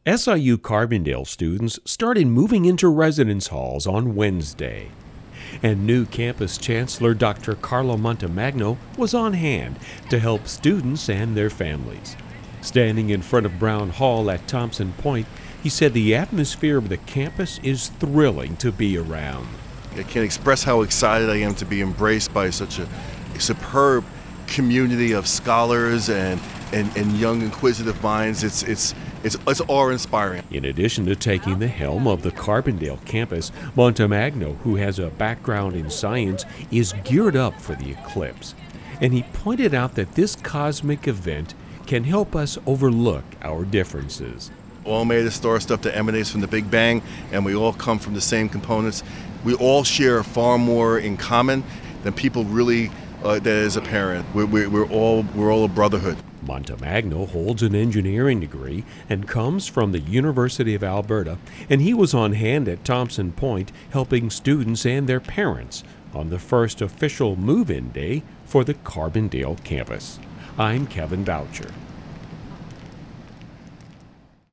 SIU Carbondale students started moving into residence halls on Wednesday, and new campus chancellor Dr. Carlo Montemagno was on hand to help students and their families. Standing in front of Brown Hall at Thompson Point, he said the atmosphere of the campus is thrilling to be around. I can't express how excited I am to be embraced by such a superb community of scholars and young inquisitive minds. It's awe-inspiring. In addition to taking the helm of the Carbondale campus, Montemagno, who has a background in science, is geared up for the eclipse. And he pointed out that this cosmic event can help us overlook our differences. All made of star stuff that emanates from the Big Bang, and we all come from the same components. We all share far more in common than people really that is apparent. We're all a brotherhood. Montemagno holds an engineering degree and comes from the University of Alberta, and he was on hand at Thompson Point helping students and their parents on the first official move-in day for the Carbondale campus. I'm Kevin Boucher.